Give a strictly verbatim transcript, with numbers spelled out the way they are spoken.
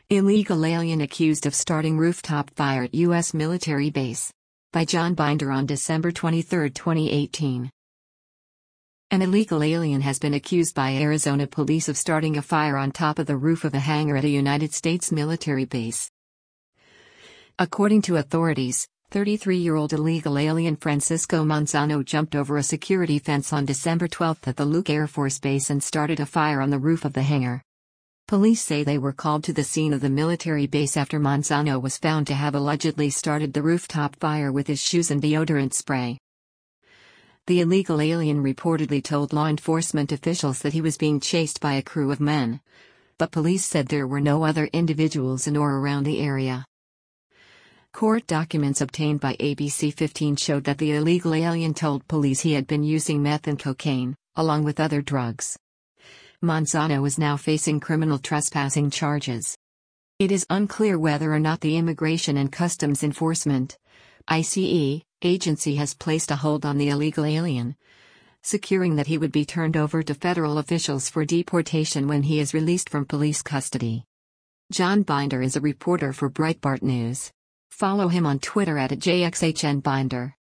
Illegal alien accused of starting rooftop fire at U S military base. By John Binder on December twenty-third, twenty eighteen. An illegal alien has been accused by Arizona police of starting a fire on top of the roof of a hangar at a United States military base. According to authorities, thirty-three-year-old illegal alien Francisco Manzano jumped over a security fence on December twelfth at the Luke Air Force Base and started a fire on the roof of the hangar. Police say they were called to the scene of the military base after Manzano was found to have allegedly started the rooftop fire with his shoes and deodorant spray. The illegal alien reportedly told law enforcement officials that he was being chased by a crew of men, but police said there were no other individuals in or around the area. Court documents obtained by A B C fifteen showed that the illegal alien told police he had been using meth and cocaine, along with other drugs. Manzano is now facing criminal trespassing charges. It is unclear whether or not the Immigration and Customs Enforcement (I C E) agency has placed a hold on the illegal alien, securing that he would be turned over to federal officials for deportation when he is released from police custody. John Binder is a reporter for Breitbart News. Follow him on Twitter at J X H N Binder.